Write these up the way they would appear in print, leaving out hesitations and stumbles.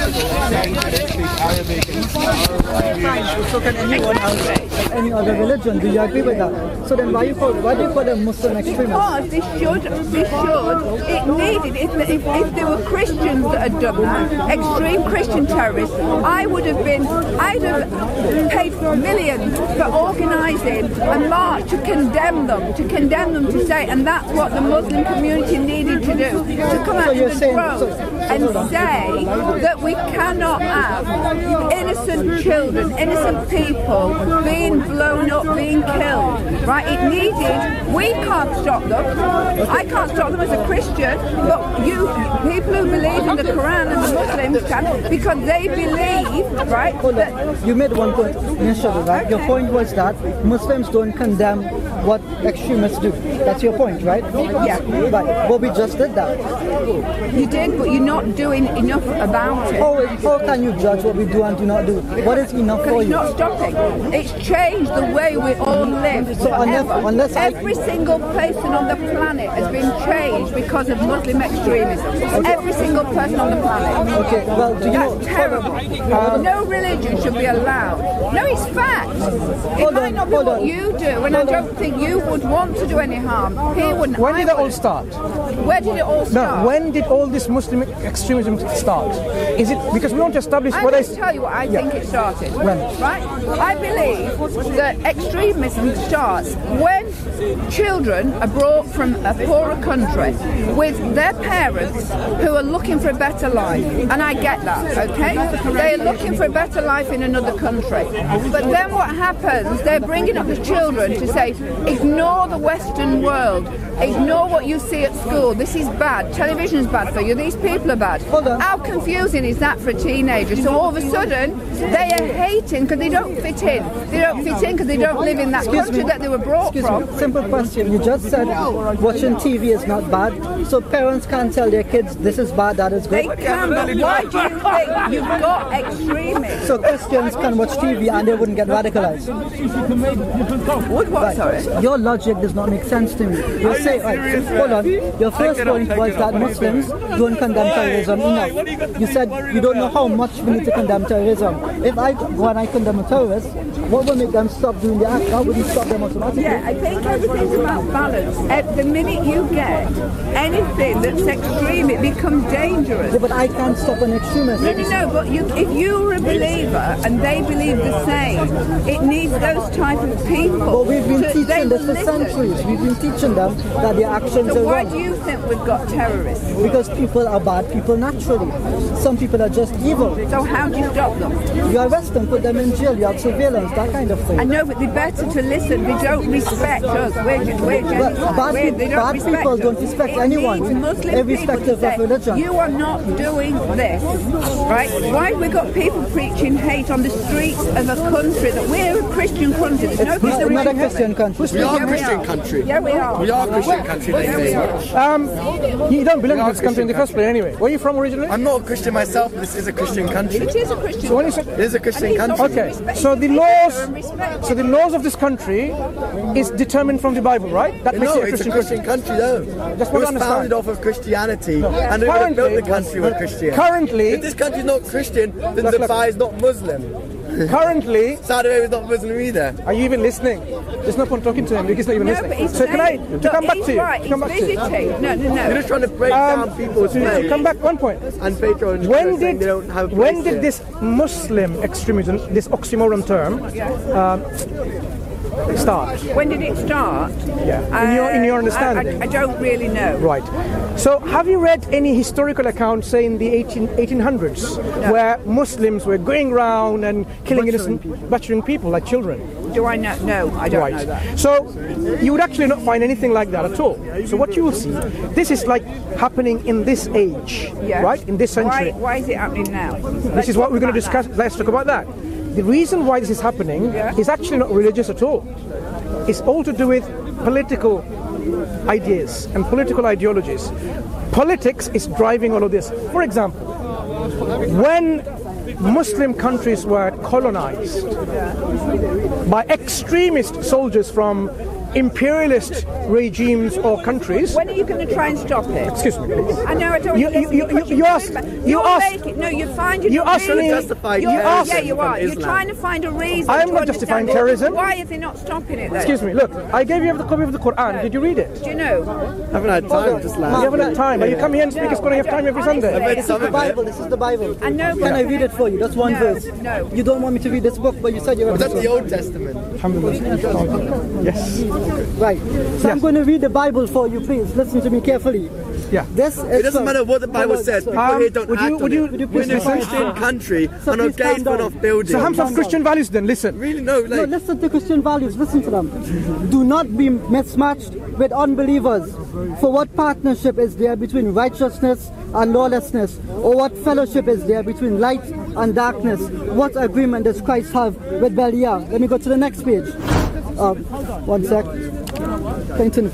So can anyone else, any other religion? Do you agree with that? So then why do you call them Muslim extremists? Because it needed, if there were Christians that had done that, extreme Christian terrorists, I'd have paid millions for organising a march to condemn them, to say, and that's what the Muslim community needed to do, to come out in the road and say that we cannot have innocent children, innocent people being blown up, being killed, right? It needed, we can't stop them, I can't stop them as a Christian, but people who believe in the Quran and the Muslims can, because they believe, right? You made one point initially, right? Your point was that Muslims don't condemn what extremists do. That's your point, right? Yeah. Right. Well, we just did that. You did, but you're not doing enough about it. How can you judge what we do and do not do? What is enough for you? It's not stopping. It's changed the way we all live. So unless every single person on the planet has been changed because of Muslim extremism. Okay. Every single person on the planet. Okay, well, do you That's terrible. No religion should be allowed. No, it's fact. It might not be what you do, and I don't think you would want to do any harm. He wouldn't. When did it all start? Where did it all start? No, when did all this Muslim extremism start? Is it because we want to establish I'm what going to tell you what I think it started. When? Right? I believe that extremism starts when children are brought from a poorer country with their parents who are looking for a better life. And I get that, okay? They're looking for a better life in another country. But then what happens, they're bringing up the children to say, ignore the Western world. Ignore what you see at school. This is bad. Television is bad for you. These people are bad. How confusing is that for a teenager? So all of a sudden, they are hating because they don't fit in. They don't fit in because they don't live in that country that they were brought from. Simple question. You just said watching TV is not bad. So parents can't tell their kids this is bad, that is good. They can, but why do you think you've got extremists? So Christians can watch TV and they wouldn't get radicalized. Would what, sorry? Your logic does not make sense to me. You say, right, hold on. Your first point was that Muslims don't condemn terrorism enough. You said you don't know how much we need to condemn terrorism. If I go and I condemn a terrorist, what will make them stop doing the act? How would you stop them automatically? Yeah, I think everything's about balance. At the minute you get anything that's extreme, it becomes dangerous. Yeah, but I can't stop an extremist. No, but if you're a believer and they believe the same, it needs those type of people. But we've been teaching this for centuries. We've been teaching them that their actions are wrong. So why do you think we've got terrorists? Because people are bad people naturally. Some people are just evil. So how do you stop them? You arrest them, put them in jail, you have surveillance, that kind of thing. I know, but they're better to listen. They don't respect us. Bad people don't respect anyone, irrespective of religion. You are not doing this, right? Why have we got people preaching hate on the streets of a country that we're a Christian country? It's not a Christian country. We are a Christian country. Yeah, we are. We are a Christian country. You don't belong to this country in the first place anyway. Where are you from originally? I'm not a Christian myself. This is a Christian country. It is a Christian country. It is a Christian country. Okay, so the laws of this country is determined from the Bible, right? That makes it it's a Christian country though. It was founded off of Christianity, and they would have built the country with Christianity. Currently, if this country is not Christian, then Dubai is not Muslim. Currently, Saudi Arabia is not Muslim either. Are you even listening? There's no point talking to him because he's not even listening. So can I come back to you? Come back to you. No. You're just trying to break down people's faith. Come back one point. And patrons. When did this Muslim extremism, this oxymoron term, start? When did it start? Yeah. In your understanding? I don't really know. Right. So have you read any historical accounts, say in the 1800s, where Muslims were going around and killing innocent, butchering people like children? Do I know? No, I don't know that. So you would actually not find anything like that at all. So what you will see, this is like happening in this age, right? In this century. Why is it happening now? This is what we're going to discuss. Let's talk about that. The reason why this is happening is actually not religious at all. It's all to do with political ideas and political ideologies. Politics is driving all of this. For example, when Muslim countries were colonized by extremist soldiers from imperialist regimes or countries. When are you going to try and stop it? Excuse me, please. I know I don't. You ask. No, you're finding. You ask me. Yeah, you are. You're trying to find a reason. I am not justifying terrorism. Why are they not stopping it then? Excuse me. Look, I gave you the copy of the Quran. No. Did you read it? Do you know? I haven't had time. Just You haven't had time. You come here and speak as though you have time every Sunday. This is the Bible. This is the Bible. I know. Can I read it for you? That's one verse. No. You don't want me to read this book, but you said you read That's this the book. Old Testament. Alhamdulillah. Yes. Right. So I'm going to read the Bible for you, please. Listen to me carefully. Yeah. This It doesn't matter what the Bible says. People here don't act on it. We're in a Christian country on a gate full of buildings. So have some Christian values then. Listen. Really, no. No, listen to Christian values. Listen to them. Do not be mismatched with unbelievers. For what partnership is there between righteousness and lawlessness? Or what fellowship is there between light and darkness? What agreement does Christ have with Belial? Let me go to the next page. One sec. Continue,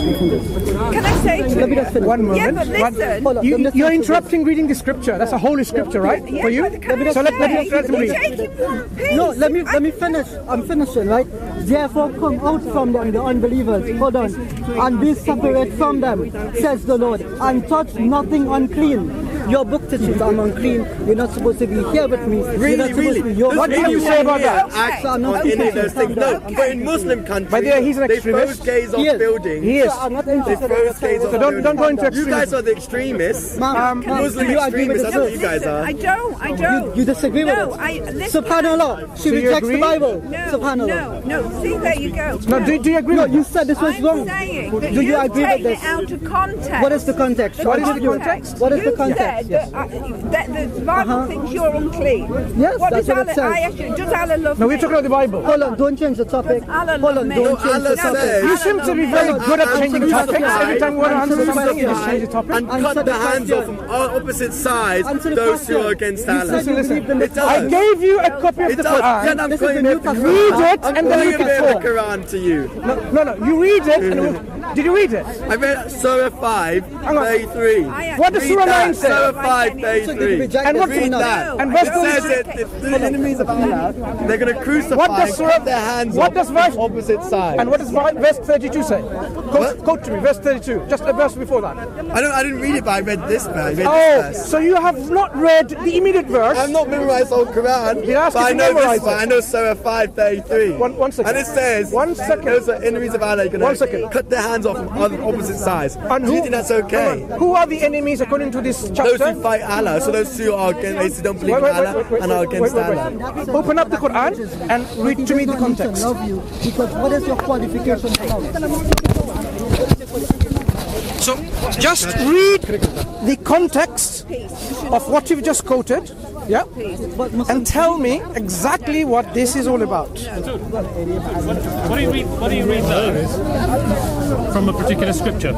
Can I say to Let me you? just finish. One moment. Yeah, but listen. Hold on, You're interrupting reading the scripture. That's a holy scripture, right? Yeah, For you? but can I So let me say, read. you're taking one piece. No, let me finish. I'm finishing, right? Therefore come out from them, the unbelievers. Hold on. And be separate from them, says the Lord, and touch nothing unclean. Your book teaches I'm unclean. You're not supposed to be here with me. You're not supposed to be your What do you say about that? Act on any of those things. No, but in Muslim countries, But he's an they throw extremist. gays off Yes. buildings. He is. I'm not They interested throw in gays off So buildings. don't go into You extremism. guys are the extremists. Ma'am, Muslim do you agree with extremists, this that's what verse? you guys are. I don't. You disagree with No, it? listen. Subhanallah. She So you rejects the agree? Bible. No, Subhanallah. no. See, there you go. No, do you agree No, with you that? said this was I'm wrong. saying that Do you agree with take this? it out of context. What is the context? What is the context? What is the You context? said that the Bible thinks you're unclean. Yes, what that's does what it Allah? says. I asked you, does Allah love No, me? we're talking about the Bible. Hold on, don't change the topic. Allah Hold love on, me. don't change Allah the topic. says- You seem to be very good at changing the topic. Every time we want to answer something, you just change the topic. And cut the hands off from opposite sides Answer the those who question. are against You Allah. said you believed in the It does. I gave you a copy of It the does. Yeah, Quran. I'm This is calling the it New Testament. Read it I'm and then calling you a can bit of talk. the Quran to you. No. You read it. And did you read it? I read Surah 5, Hang on. 33. What does Read Surah 9 that. say? Surah 5, So they 33. reject And this what- or Read not? that. And It verse says 33. that if the enemies of Allah, they're going to crucify What does and Surah- cut their hands what off does from verse- opposite sides. And what does verse 32 say? Quote to me, verse 32. Just a verse before that. I didn't read it, but I read this verse. I read Oh, this verse. so you have not read the immediate verse. I've not memorized the whole Quran, He asked but you I to know memorize this one. it. I know Surah 5:33. One second. And it says, One second. those are enemies of Allah, One going second. to cut their hands off from other opposite sides. And Do you think that's okay? Who are the enemies according to this chapter? Those who fight Allah, so those who are against, they don't believe in Allah and are against Allah. Open up the Quran and read to me the context. Love you, because what is your qualification for love? So just read the context of what you've just quoted, yeah, and tell me exactly what this is all about. What do you read there? From a particular scripture?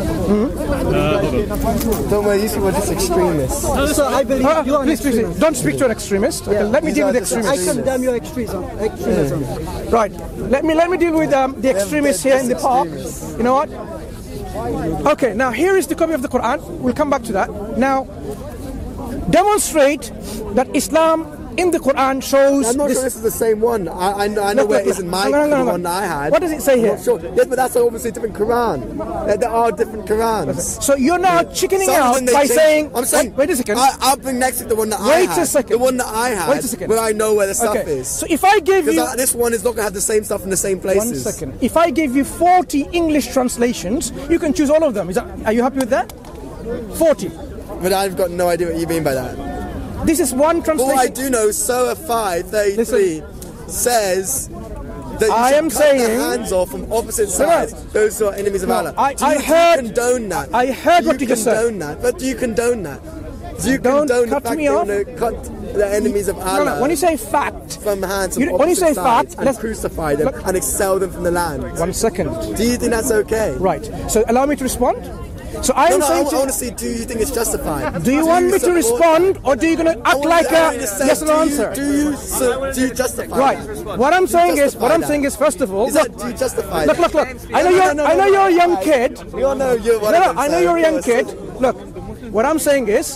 Don't worry, these people are just extremists. So I believe you are an Please, extremist. don't speak to an extremist. Okay, let me deal with I extremists. condemn your extremism. Right. Let me deal with the extremists here in the park. You know what? Okay. Now here is the copy of the Quran. We'll come back to that. Now, demonstrate that Islam in the Quran shows. I'm not this. sure this is the same one. I know where it is in my the one that I had. What does it say I'm here? not sure. Yes, but that's obviously a different Quran. There are different Qurans. So you're now chickening Some of out them they by change- saying. I'm saying. Wait a second. I'll bring next to the one that I Wait had. a second. The one that I had. Wait a second. Where I know where the stuff Okay. is. So if I give you. Because this one is not going to have the same stuff in the same places. 1 second. If I give you 40 English translations, you can choose all of them. Are you happy with that? 40. But I've got no idea what you mean by that. This is one All I translation. do know, Surah 5:33 says that you I should am cut saying- their hands off from opposite sides, those who are enemies of Allah. I Do you heard- condone that? I heard Do what you just said. condone that? But do you condone that? Do you Don't condone cut the fact me that off. you want to cut the enemies of Allah No, when you say fact, from hands from when you say opposite sides fact, and let's crucify them look- and expel them from the land? 1 second. Do you think that's okay? Right. So allow me to respond. So I am No, I saying want to to see, do you think it's justified? do you want me to support respond or do you going to I act want like you- I a want you to say, yes or no answer? Do you justify Right. that? What I'm saying is, justify that? first of all, Is that, do you justify look. that? I know you're a young kid. We all know you're one No, of them, I know so you're a young of course. kid. Look, what I'm saying is,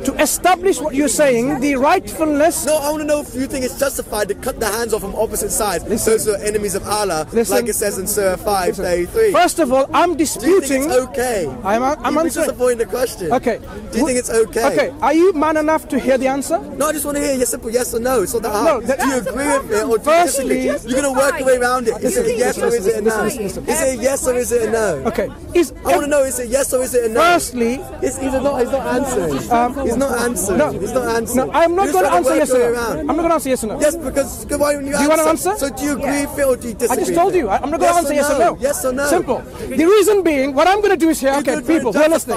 to establish what you're saying, the rightfulness. No, I want to know if you think it's justified to cut the hands off from opposite sides. Those who are enemies of Allah, like it says in Surah 5:33. First of all, I'm disputing. Do you think it's okay? I'm answering. Just avoiding the question. Okay. Do you think it's okay? Okay. Are you man enough to hear the answer? No, I just want to hear a simple yes or no. It's not that hard. Do you agree with it or do you disagree? You're going to work your way around it. Is it a yes or is it a no? Is it a yes or is it a no? Okay. I want to know, is it yes or is it a no? Firstly, he's not answering. He's not answering. No, he's not answering. No, I'm not going to answer yes or no. I'm not going to answer yes or no. Yes, because why don't you answer? Do you want to answer? So do you agree with it or do you disagree? I just told you. I'm not going to answer yes or no. Yes or no. Simple. The reason being, what I'm going to do is here, okay, people who are listening.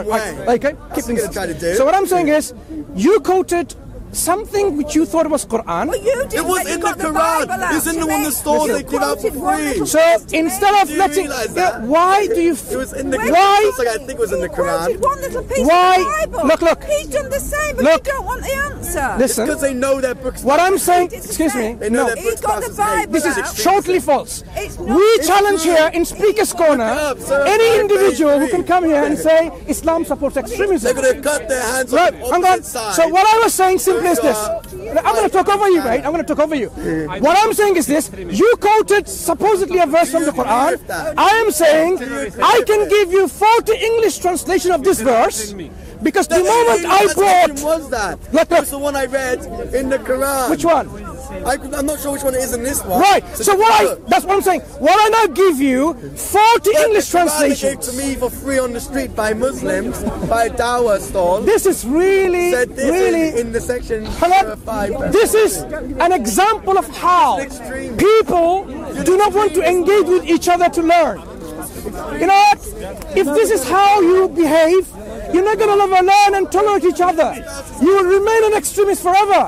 Okay, keep things. So what I'm saying is, you quoted something which you thought was Quran. Well, you did, it was in the Quran. It's in the one the store they give out for free. So instead of letting, why do you? It was in the why? I think it was in the Quran. One little piece why? Of the Bible. Look. He's done the same, but look, you don't want the answer. Listen. Because they know their books. What I'm saying, excuse me. They know no. their books. He's got the Bible. This is totally false. Not, we challenge here in Speaker's Corner any individual who can come here and say Islam supports extremism. They're going to cut their hands right. off the opposite side. So what I was saying simply is this. I'm going to talk over you, mate. I'm going to talk over you. What I'm saying is this. You quoted supposedly a verse from the Quran. I am saying I can give you 40 English translation of this verse because the moment I brought... was that? Look. That's the one I read in the Quran. Which one? I'm not sure which one it is in this one. Right. So that's what I'm saying. What I now give you 40 English translations. Gave to me for free on the street by Muslims by a dawah stall. This is really in the section 5. This is an example of how people do not want to engage with each other to learn. You know what? If this is how you behave, you're not going to learn and tolerate each other. You will remain an extremist forever.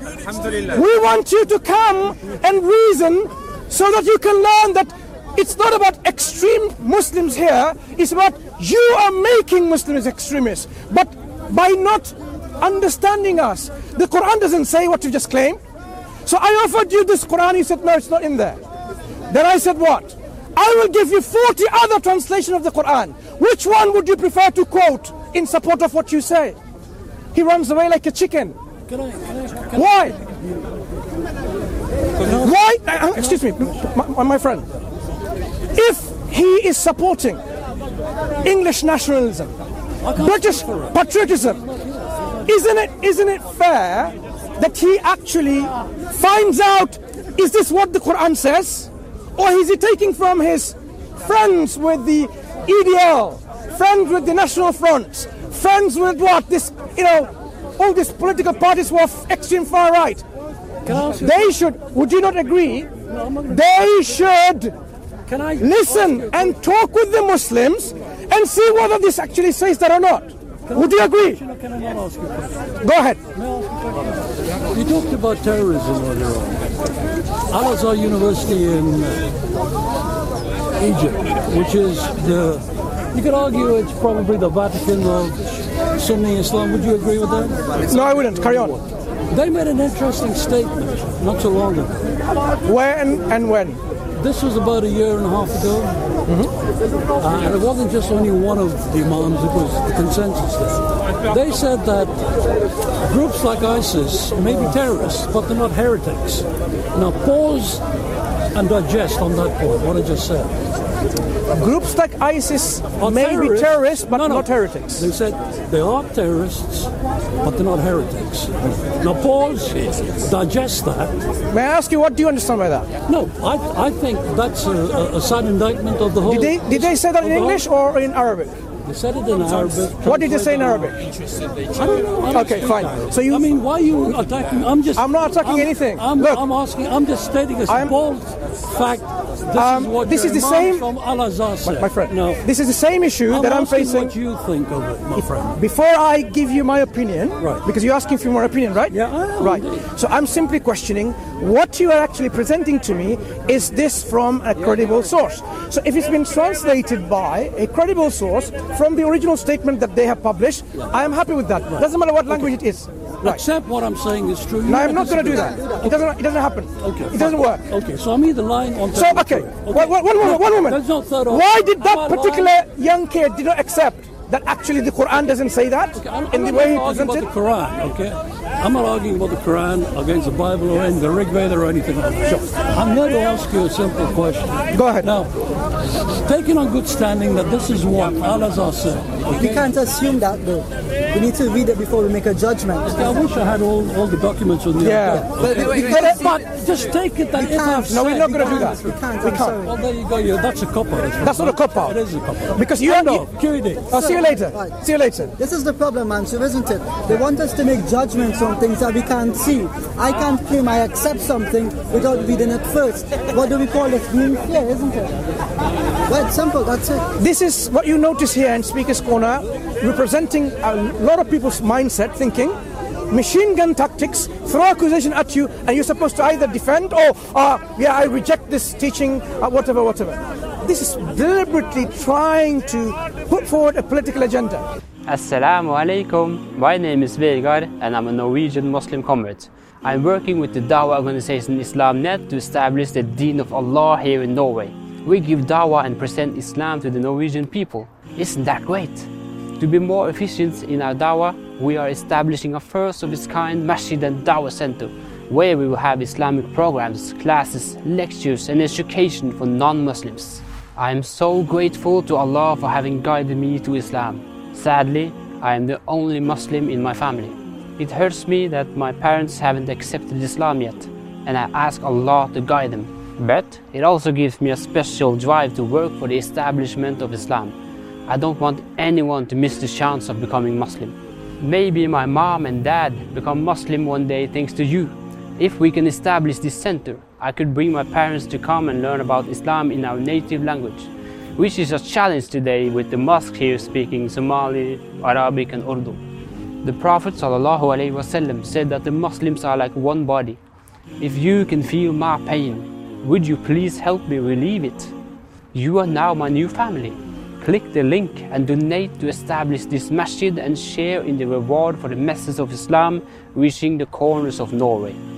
We want you to come and reason so that you can learn that it's not about extreme Muslims here, it's about you are making Muslims extremists. But by not understanding us, the Quran doesn't say what you just claimed. So I offered you this Quran, you said no, it's not in there. Then I said what? I will give you 40 other translations of the Quran. Which one would you prefer to quote in support of what you say? He runs away like a chicken. Why? Why? Excuse me, my friend. If he is supporting English nationalism, British patriotism, isn't it fair that he actually finds out, is this what the Quran says? Or is he taking from his friends with the EDL, friends with the National Front, friends with what? This, all these political parties who are extreme far right. They should, would you not agree? They should listen and talk with the Muslims and see whether this actually says that or not. Would you agree? Go ahead. You talked about terrorism earlier on. Al-Azhar University in Egypt, which is you could argue it's probably the Vatican of Sunni Islam. Would you agree with that? No, I wouldn't. Carry on. They made an interesting statement not so long ago. Where and when? This was about a year and a half ago. And it wasn't just only one of the imams, it was the consensus there. They said that groups like ISIS may be terrorists, but they're not heretics. Now pause and digest on that point, what I just said. Groups like ISIS may be terrorists, but not heretics. They said they are terrorists, but they're not heretics. Now pause, digest that. May I ask you, what do you understand by that? No, I think that's a sad indictment of the whole... Did they say that in English or in Arabic? They said it in Arabic. What did they say in Arabic? I don't know. Okay, fine. So I mean, why are you attacking? I'm not attacking anything. Look, I'm just stating a bold fact. This is the same from Al-Azhar said. My friend. No, this is the same issue that I'm facing. What you think of it, my friend? Before I give you my opinion, right? Because you're asking for my opinion, right? Yeah, I am. Right. So I'm simply questioning what you are actually presenting to me. Is this from a credible source? So if it's been translated by a credible source from the original statement that they have published, I am happy with that. Right. Doesn't matter what language it is. Right. Accept what I'm saying is true. No, I'm not going to do that. It doesn't happen. Okay. It doesn't work. Okay, so I'm either lying on... So, okay. One moment. There's no third option. Why did that particular young kid did not accept? that actually the Quran doesn't say that in the way he presented? The Quran, okay? I'm not arguing about the Quran against the Bible or in the Rig Veda or anything like that. Sure. I'm here to ask you a simple question. Go ahead. Now, taking on good standing that this is what Allah said. We can't assume that though. We need to read it before we make a judgment. I wish I had all the documents with me. Yeah. But just take it that No, we're not going to do that. We can't. We can't. Well, there you go. Yeah, that's a cop-out. That's not a cop-out. It is a cop-out. Because you end up. I'll see you later. Right. See you later. This is the problem, Mansur, isn't it? They want us to make judgments on things that we can't see. I can't claim I accept something without reading it first. What do we call it? Being fair, isn't it? Well, it's simple, that's it. This is what you notice here in Speaker's Corner, representing a lot of people's mindset, thinking machine gun tactics, throw accusation at you, and you're supposed to either defend or, I reject this teaching, whatever. This is deliberately trying to put forward a political agenda. Assalamu alaikum. My name is Vegard and I'm a Norwegian Muslim convert. I'm working with the Dawah organization Islamnet to establish the Deen of Allah here in Norway. We give Dawah and present Islam to the Norwegian people. Isn't that great? To be more efficient in our Dawah, we are establishing a first of its kind Masjid and Dawah Center, where we will have Islamic programs, classes, lectures and education for non-Muslims. I am so grateful to Allah for having guided me to Islam. Sadly, I am the only Muslim in my family. It hurts me that my parents haven't accepted Islam yet, and I ask Allah to guide them. But it also gives me a special drive to work for the establishment of Islam. I don't want anyone to miss the chance of becoming Muslim. Maybe my mom and dad become Muslim one day thanks to you. If we can establish this center, I could bring my parents to come and learn about Islam in our native language, which is a challenge today with the mosque here speaking Somali, Arabic and Urdu. The Prophet ﷺ said that the Muslims are like one body. If you can feel my pain, would you please help me relieve it? You are now my new family. Click the link and donate to establish this masjid and share in the reward for the message of Islam reaching the corners of Norway.